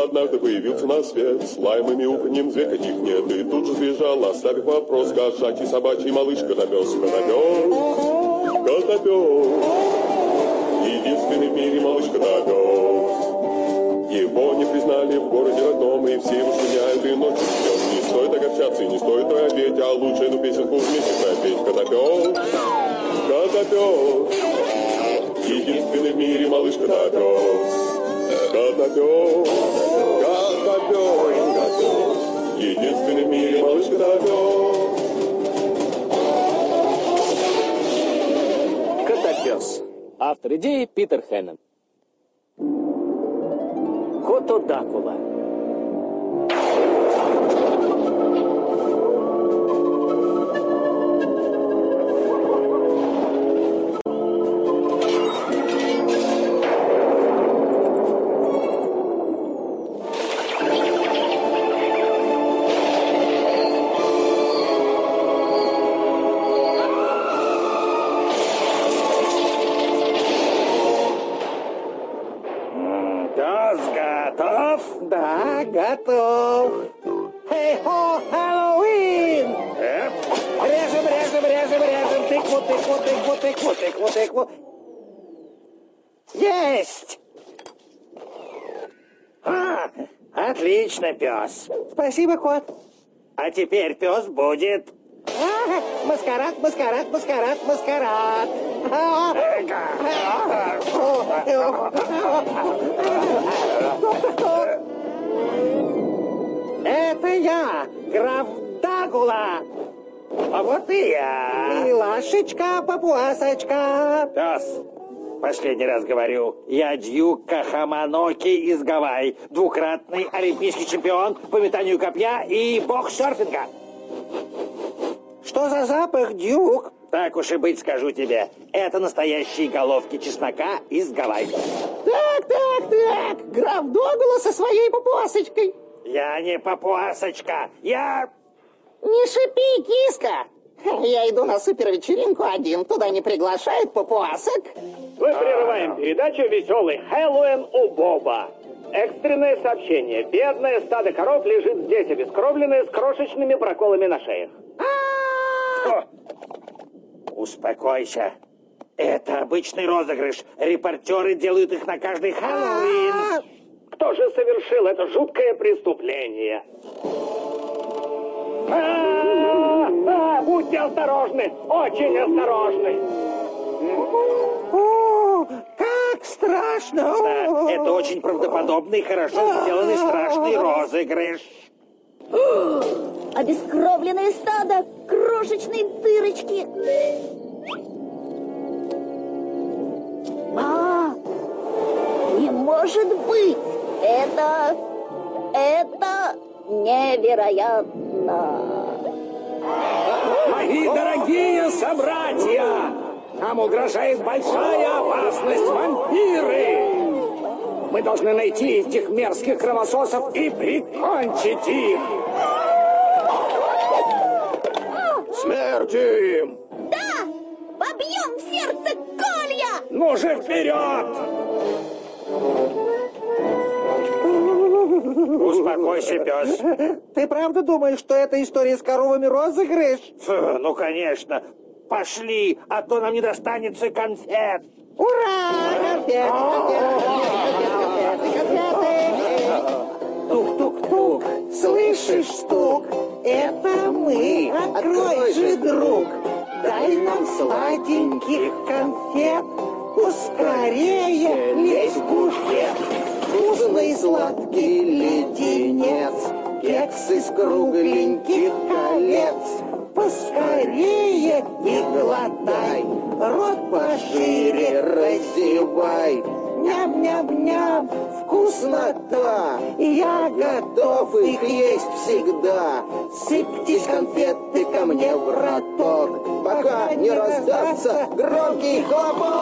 однажды появился на свет. С лаем и мяуканьем зверь каких нет. И тут же сбежал, оставив вопрос. Кошачий, собачий, малыш, котопес. Котопес. Единственный в мире малыш котопес. Его не признали в городе родном, и все его шумят и ночью ждем. Не стоит огорчаться и не стоит робеть, а лучше эту песенку вместе пропеть. Котопес. Котопес. Единственный в мире малыш котопес. Котопес, котопес, единственный в мире малыш котопес. Котопес. Автор идеи Питер Хеннон. Котодакула. Да, готов. Хей-хо, Хэллоуин! Режем. Тыкву. Есть! Отлично, пес. Спасибо, кот. А теперь пес будет... Маскарад. Это я, граф Дагула. А вот и я. Милашечка, папуасочка. Пес, последний раз говорю, я Дьюк Кахаманоки из Гавайи, двукратный олимпийский чемпион по метанию копья и бог серфинга. Что за запах, Дьюк? Так уж и быть, скажу тебе. Это настоящие головки чеснока из Гавайи. Так. Граф Дагула со своей папуасочкой. Я не папуасочка, я... Не шипи, киска. Я иду на супервечеринку один. Туда не приглашают папуасок. Мы прерываем передачу «Веселый Хэллоуин у Боба». Экстренное сообщение. Бедное стадо коров лежит здесь, обескровленное, с крошечными проколами на шеях. Успокойся. Это обычный розыгрыш. Репортеры делают их на каждый Хэллоуин. Кто же совершил это жуткое преступление? Будьте осторожны, очень осторожны. О, как страшно. Да, это очень правдоподобный, хорошо сделанный страшный розыгрыш. Обескровленное стадо, крошечные дырочки. Не может быть! Это невероятно! Мои дорогие собратья! Нам угрожает большая опасность вампиры! Мы должны найти этих мерзких кровососов и прикончить их! Смерть им! Да! Побьем в сердце колья! Ну же, вперед! Успокойся, пес. Ты правда думаешь, что эта история с коровами розыгрыш? Ну, конечно. Пошли, а то нам не достанется конфет. Ура! Конфеты! Тук-тук-тук. Слышишь стук? Это мы. Открой же, друг. Дай нам сладеньких конфет. Поскорее лезь в буфет. Вкусный сладкий леденец, кекс из кругленьких колец. Поскорее и глотай, рот пошире разевай. Ням-ням-ням, вкуснота, я готов их есть всегда. Сыпьтесь конфеты ко мне в роток, пока не раздастся громкий хлопок.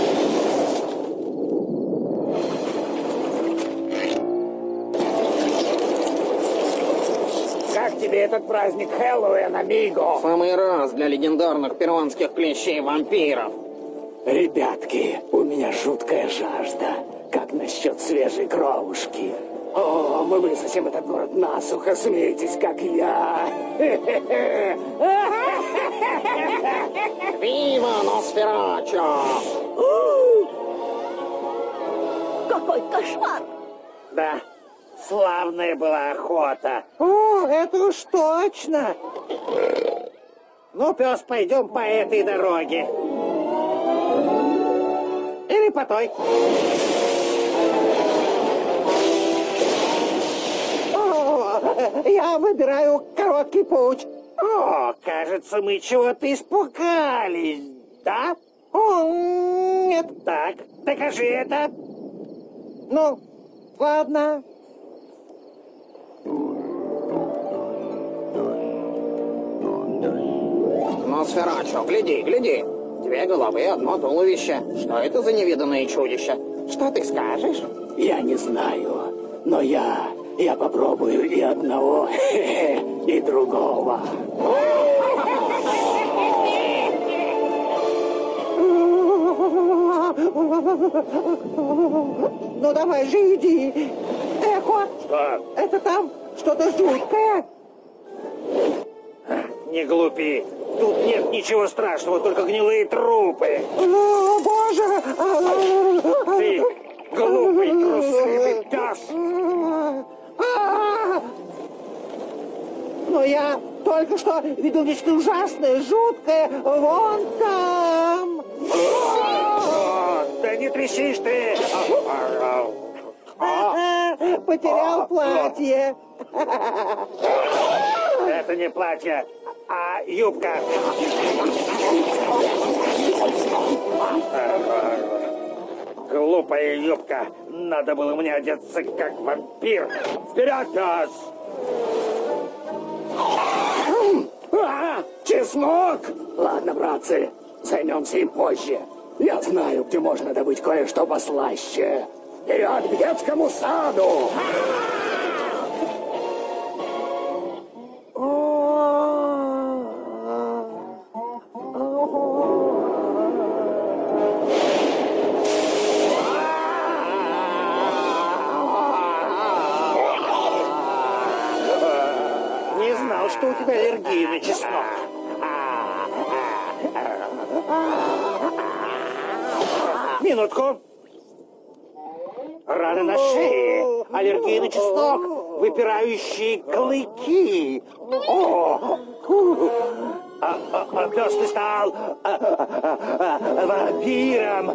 Как тебе этот праздник Хэллоуин, амиго? Самый раз для легендарных перуанских клещей-вампиров. Ребятки, у меня жуткая жажда. Как насчет свежей кровушки? О, мы высосем этот город насухо, смейтесь, как я. Вива Носферачо! Какой кошмар! Да, славная была охота. О, это уж точно. Ну, пес, пойдем по этой дороге. Или по той. О, я выбираю короткий путь. О, кажется, мы чего-то испугались, да? О, нет. Так, докажи это. Ну, ладно. Носферачо, гляди, гляди. 2 головы, 1 туловище. Что это за невиданное чудище? Что ты скажешь? Я не знаю, но я попробую и одного, и другого. Ну давай же иди. Эхо. Что? Это там что-то жуткое. Не глупи. Тут нет ничего страшного, только гнилые трупы. О, боже! Ты глупый, трусливый пес. Но я только что видел нечто ужасное, жуткое. Вон там. О, да не трясишь ты. Потерял платье. Это не платье, а юбка. Глупая юбка. Надо было мне одеться как вампир. Вперед, пес! Чеснок! Ладно, братцы, займемся им позже. Я знаю, где можно добыть кое-что послаще. Вперед к детскому саду! Не знал, что у тебя аллергия на чеснок. Минутку. Рана на шее, аллергия на чеснок, выпирающие клыки. О! Пес, ты стал вампиром.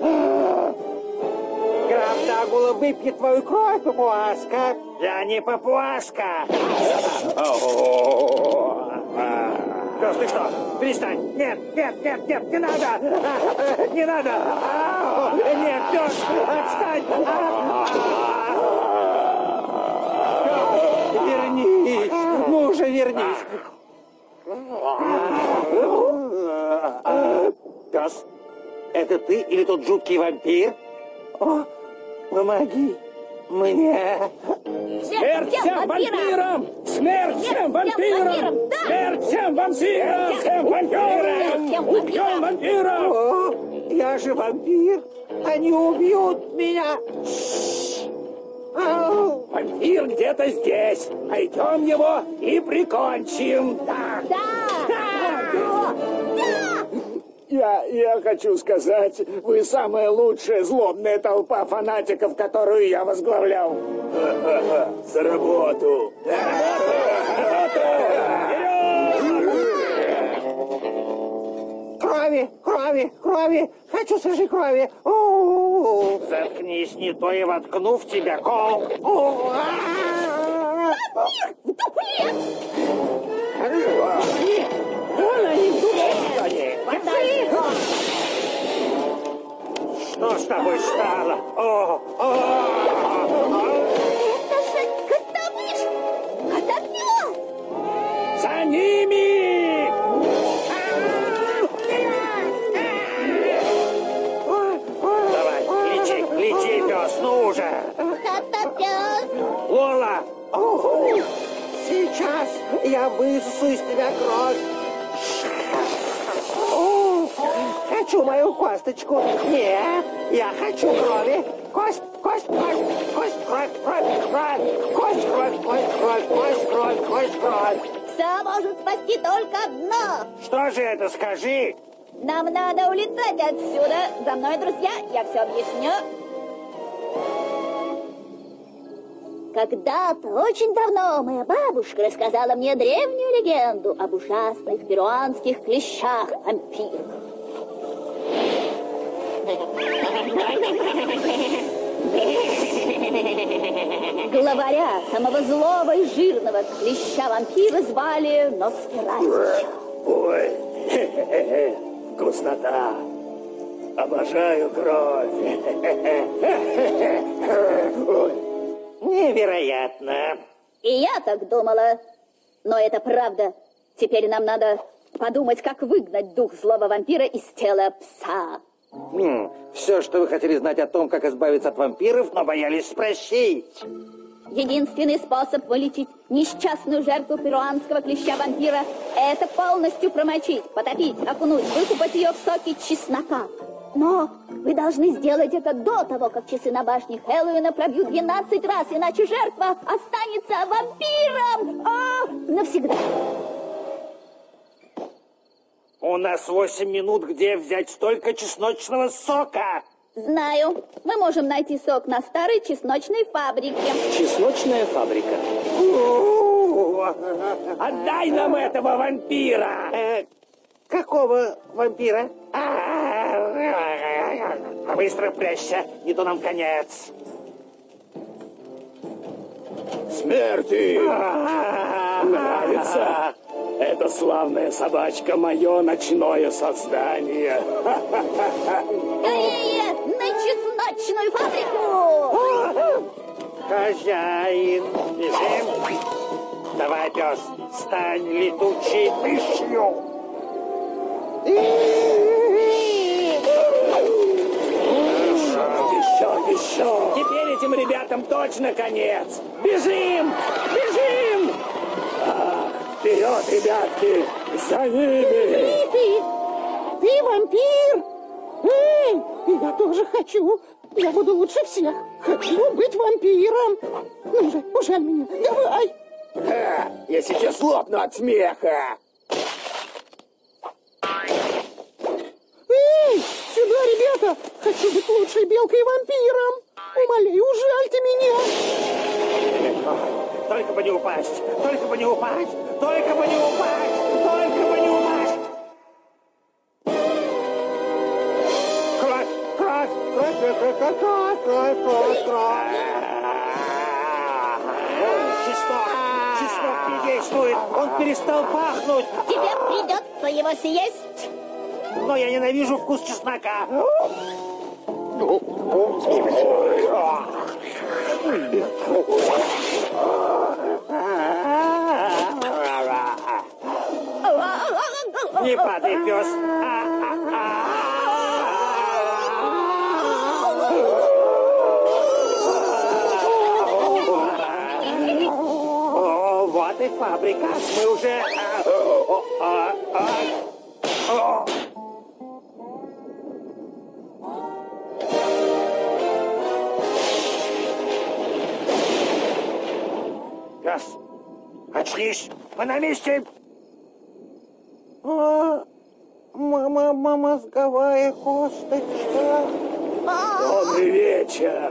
Граф Дагула выпьет твою кровь, папуаска. Я не папуаска. Пес, ты что? Перестань. Нет, нет, нет, нет, не надо. Не надо. Нет, пес, отстань. Вернись. Ну уже вернись. Пес, это ты или тот жуткий вампир? О, помоги мне. Смерть всем вампирам! Смерть всем вампирам! Да! Смерть всем вампирам! Всем вампирам! Убьем вампиров! О, я же вампир. Они убьют меня. Ау. Вампир где-то здесь. Найдем его и прикончим. Да! Да! Да! Я хочу сказать, вы самая лучшая злобная толпа фанатиков, которую я возглавлял. За работу! Крови, крови, крови. Хочу свежей крови. О, Заткнись, не то я воткну в тебя кол. Дуплет! Вон они, дуплет. Хватай его! Что с тобой стало? Это же котовыш! Котопес! За ними! Давай, лети, пес, ну уже. Котопес! Лола, Сейчас я высосу из тебя кровь. О, хочу хочу мою косточку. Нет, я хочу крови. Кость, кость, кость, кость, кровь, кровь, кровь. Кость, кровь, кость, кровь, кость, кровь, кость, кровь. Все может спасти только одно. Что же это, скажи? Нам надо улетать отсюда. За мной, друзья, я все объясню. Когда-то, очень давно, моя бабушка рассказала мне древнюю легенду об ужасных перуанских клещах-вампирах. Главаря самого злого и жирного клеща-вампира звали Носферату. Ой, вкуснота. Обожаю кровь. Ой. Невероятно. И я так думала. Но это правда. Теперь нам надо подумать, как выгнать дух злого вампира из тела пса. Все, что вы хотели знать о том, как избавиться от вампиров, но боялись спросить. Единственный способ вылечить несчастную жертву перуанского клеща-вампира – это полностью промочить, потопить, окунуть, выкупать ее в соки чеснока. Но вы должны сделать это до того, как часы на башне Хэллоуина пробьют 12 раз, иначе жертва останется вампиром навсегда. У нас 8 минут, где взять столько чесночного сока? Знаю. Мы можем найти сок на старой чесночной фабрике. Чесночная фабрика. Отдай нам этого вампира! Какого вампира? Быстро прячься, не то нам конец. Смерти! Нравится? Эта славная собачка — мое ночное создание. Скорее, на чесночную фабрику! Хозяин, бежим. Давай, пес, стань летучей мышью. Еще. Теперь этим ребятам точно конец. Бежим! Бежим! Вперед, ребятки! За ними! Ты вампир? Эй, я тоже хочу. Я буду лучше всех. Хочу быть вампиром. Ну же, ужаль меня. Давай. Я сейчас лопну от смеха. Эй, сюда, ребята. Хочу быть лучшей белкой-вампиром. Умоляю, ужальте меня. Только бы не упасть, только бы не упасть, только бы не упасть, только бы не упасть. Кровь, кровь, кровь, кровь, кровь, кровь, кровь, кровь, кровь. Чеснок не действует, он перестал пахнуть. Тебе придется его съесть. Но я ненавижу вкус чеснока. Не падай, пес. О, вот и фабрика. Мы уже... Пес, очнись, мы на месте. Мозговая косточка. Добрый вечер.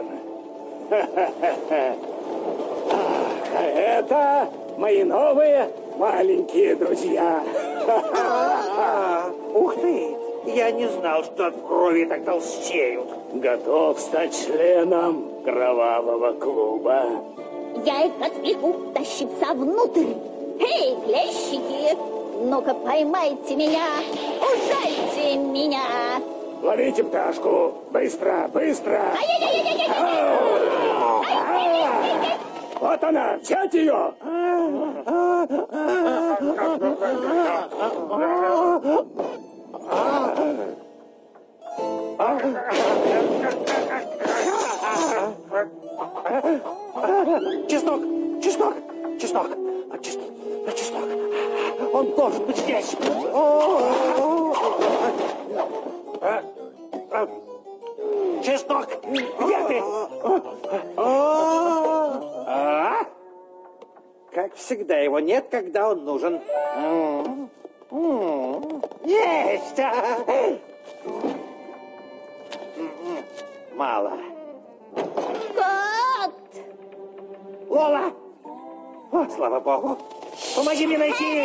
А это мои новые маленькие друзья. Ух ты! Я не знал, что от крови так толстеют. Готов стать членом кровавого клуба. Я их отвлеку тащиться внутрь. Эй, клещики, ну-ка поймайте меня, ужальте меня. Ловите пташку. Быстро, быстро. Вот она, взять ее. Чеснок, чеснок, чеснок, чеснок. Он должен быть здесь. Чеснок, где ты? Как всегда, его нет, когда он нужен. Есть! Мало. Кот! Лола! О, слава богу! Помоги мне найти!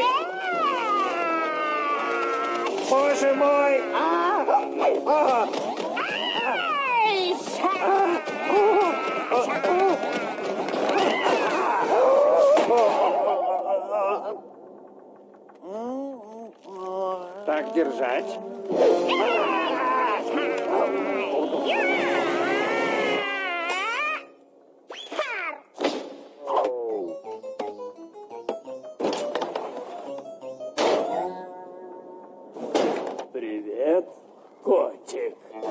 Боже мой! Так держать. Привет, котик.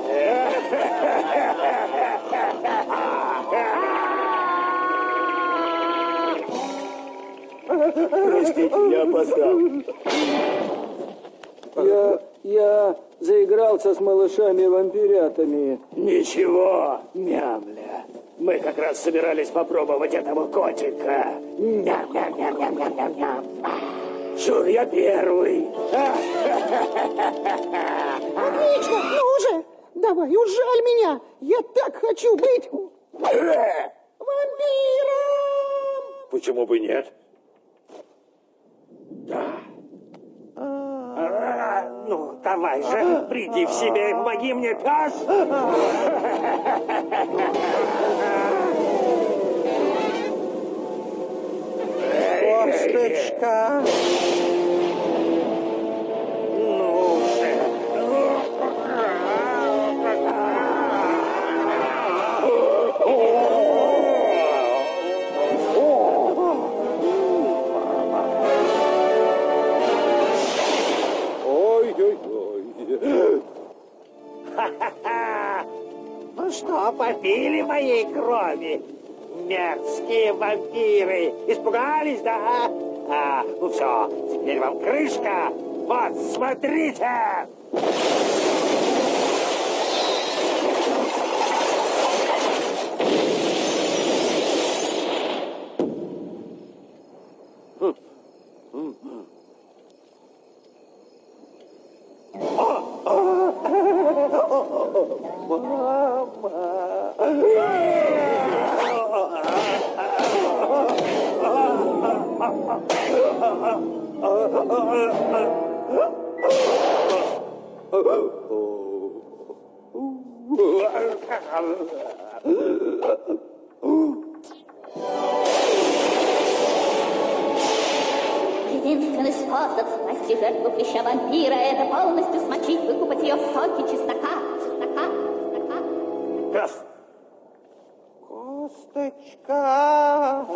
Простите, я опоздал. Я заигрался с малышами-вампирятами. Ничего, мямля. Мы как раз собирались попробовать этого котика. Ням-ням-ням-ням-ням-ням. Шур, я первый. Отлично, ну уже. Давай, ужаль меня. Я так хочу быть вампиром. Почему бы нет? Ну, давай же, приди в себя и помоги мне, пес! Косточка! Ну же! Ой-ой-ой. Ну что, попили моей крови? Мерзкие вампиры! Испугались, да? Ну все, теперь вам крышка! Вот, смотрите! Единственный способ спасти жертву клеща-вампира — это полностью смочить, выкупать ее в соке чеснока. Пес! Косточка!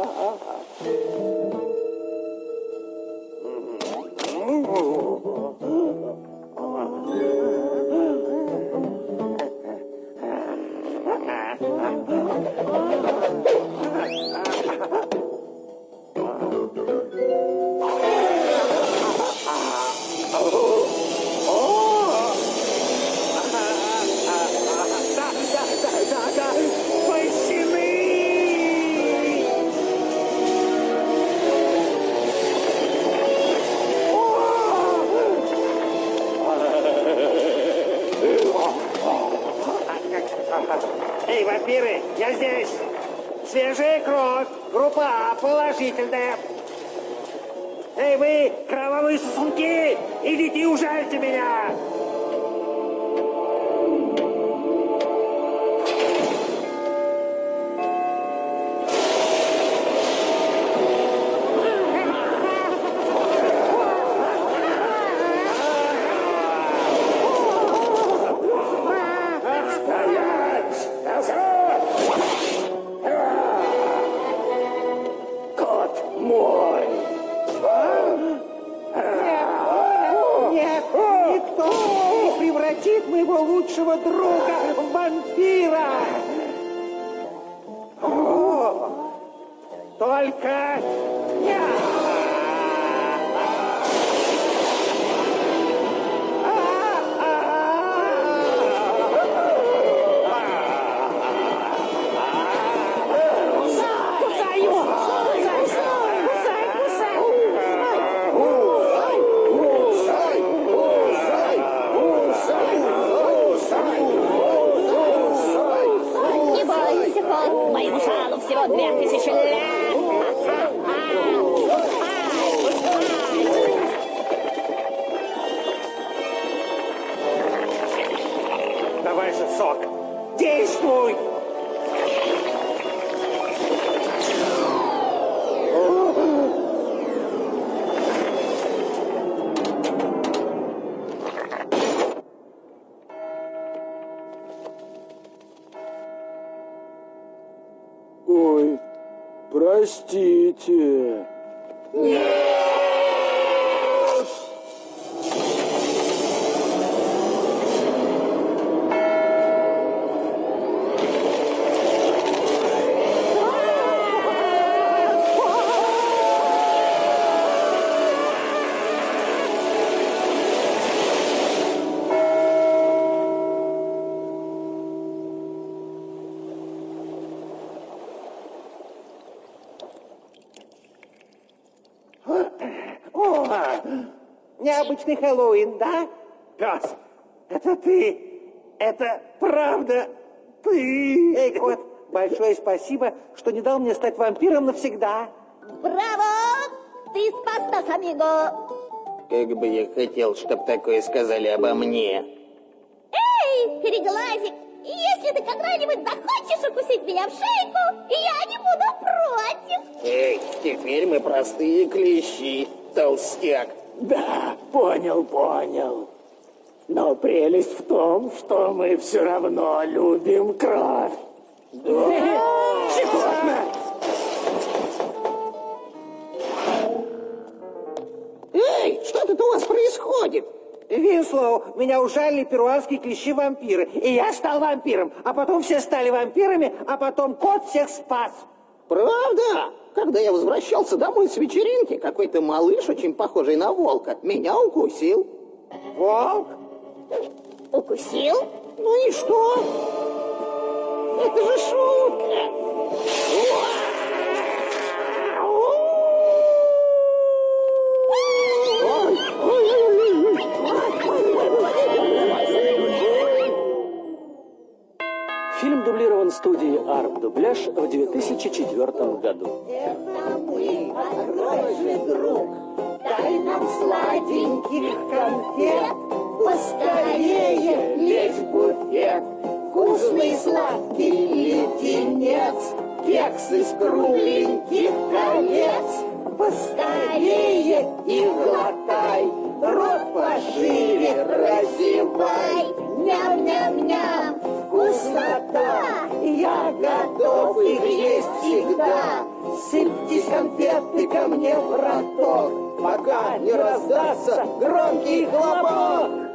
Эй, вампиры, я здесь! Свежая кровь! Группа А положительная! Эй, вы, кровавые сосунки! Идите и ужальте меня! Кот мой. Нет, никто не превратит моего лучшего друга в вампира! Только я! живут 2000 лет. Давай же сок. Действуй! Ой, простите. О, необычный Хэллоуин, да? Пес, это ты. Это правда ты. Эй, кот, большое спасибо, что не дал мне стать вампиром навсегда. Браво! Ты спас нас, амиго! Как бы я хотел, чтоб такое сказали обо мне. Эй, Кореглазик, если ты когда-нибудь захочешь укусить меня в шейку, я не буду против. Эй, теперь мы простые клещи, толстяк. Да, понял. Но прелесть в том, что мы все равно любим кровь. Щекотно! Эй, что тут у вас происходит? Винслоу, меня ужалили перуанские клещи-вампиры, и я стал вампиром, а потом все стали вампирами, а потом кот всех спас. Правда? Когда я возвращался домой с вечеринки, какой-то малыш, очень похожий на волка, меня укусил. Волк? Укусил? Ну и что? Это же шутка. Фильм дублирован студией «Арт Дубляж» в 2004 году. Это мы, хороший друг. Дай нам сладеньких конфет. Поскорее лезь в буфет. Вкусный сладкий леденец. Кекс из кругленьких колец. Поскорее и глотай. Рот пошире разевай. Ням-ням-ням. Вкуснота. Я готов их есть всегда. Сыпьтесь конфеты ко мне в роток, пока не раздастся громкий хлопок.